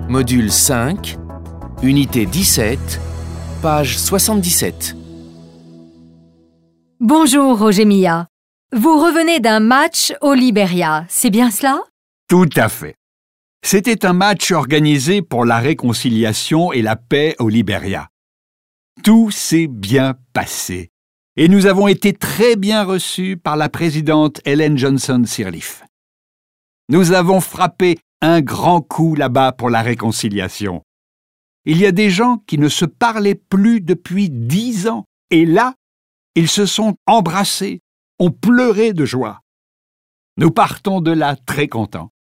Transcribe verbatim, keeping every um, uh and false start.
Module cinq, unité dix-sept, page soixante-dix-sept. Bonjour Roger Milla. Vous revenez d'un match au Libéria, c'est bien cela? Tout à fait. C'était un match organisé pour la réconciliation et la paix au Libéria. Tout s'est bien passé et nous avons été très bien reçus par la présidente Ellen Johnson Sirleaf. Nous avons frappé un grand coup là-bas pour la réconciliation. Il y a des gens qui ne se parlaient plus depuis dix ans et là, ils se sont embrassés, ont pleuré de joie. Nous partons de là très contents.